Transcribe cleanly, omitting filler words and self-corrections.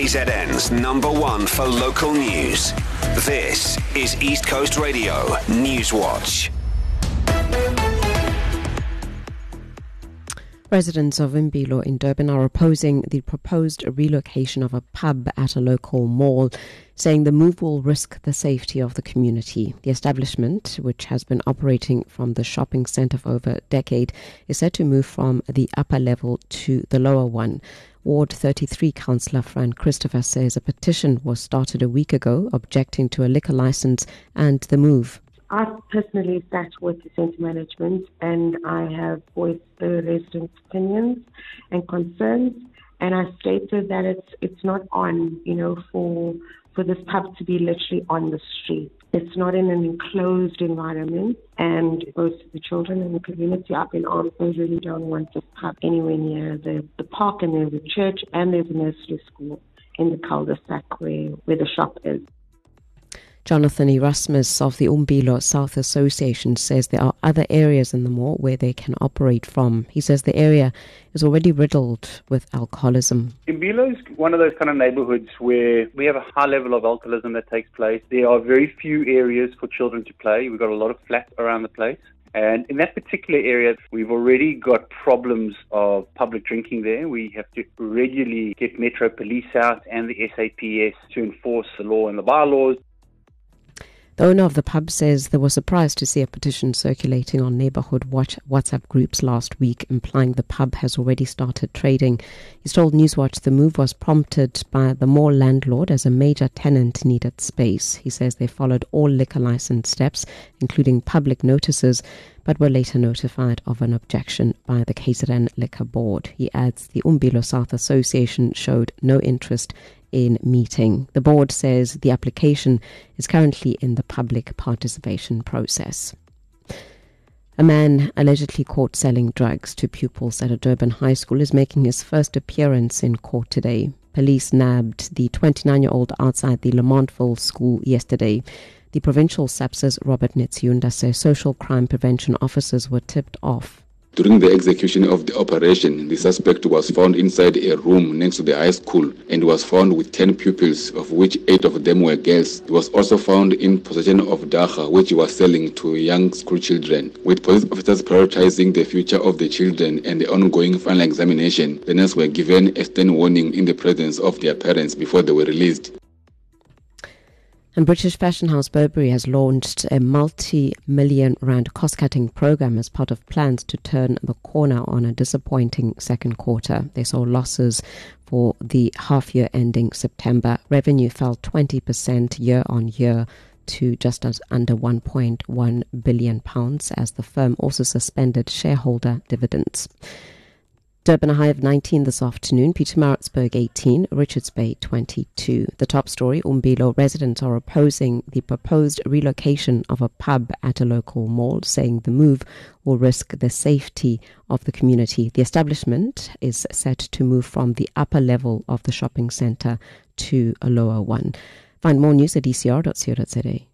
KZN's #1 for local news. This is East Coast Radio News Watch. Residents of Umbilo in Durban are opposing the proposed relocation of a pub at a local mall, saying the move will risk the safety of the community. The establishment, which has been operating from the shopping centre for over a decade, is set to move from the upper level to the lower one. Ward 33 Councillor Fran Christopher says a petition was started a week ago objecting to a liquor licence and the move. I personally sat with the centre management and I have voiced the residents' opinions and concerns, and I stated that it's not on, for this pub to be literally on the street. It's not in an enclosed environment, and most of the children in the community up in arms, they really don't want this pub anywhere near the park, and there's a church and there's a nursery school in the cul-de-sac where the shop is. Jonathan Erasmus of the Umbilo South Association says there are other areas in the mall where they can operate from. He says the area is already riddled with alcoholism. Umbilo is one of those kind of neighborhoods where we have a high level of alcoholism that takes place. There are very few areas for children to play. We've got a lot of flats around the place. And in that particular area, we've already got problems of public drinking there. We have to regularly get Metro Police out and the SAPS to enforce the law and the bylaws. The owner of the pub says they were surprised to see a petition circulating on neighbourhood WhatsApp groups last week, implying the pub has already started trading. He's told Newswatch the move was prompted by the mall landlord as a major tenant needed space. He says they followed all liquor licence steps, including public notices, but were later notified of an objection by the KZN Liquor Board. He adds the Umbilo South Association showed no interest in meeting. The board says the application is currently in the public participation process. A man allegedly caught selling drugs to pupils at a Durban high school is making his first appearance in court today. Police nabbed the 29-year-old outside the Lamontville school yesterday. The provincial SAPS's Robert Netsiunda says social crime prevention officers were tipped off. During the execution of the operation, the suspect was found inside a room next to the high school and was found with 10 pupils, of which 8 of them were girls. He was also found in possession of dagga, which he was selling to young school children. With police officers prioritizing the future of the children and the ongoing final examination, learners were given a stern warning in the presence of their parents before they were released. And British fashion house Burberry has launched a multi-million rand cost-cutting program as part of plans to turn the corner on a disappointing second quarter. They saw losses for the half-year ending September. Revenue fell 20% year-on-year to just under £1.1 billion as the firm also suspended shareholder dividends. Durban a high of 19 this afternoon, Pietermaritzburg 18, Richards Bay 22. The top story, Umbilo residents are opposing the proposed relocation of a pub at a local mall, saying the move will risk the safety of the community. The establishment is set to move from the upper level of the shopping centre to a lower one. Find more news at ecr.co.za.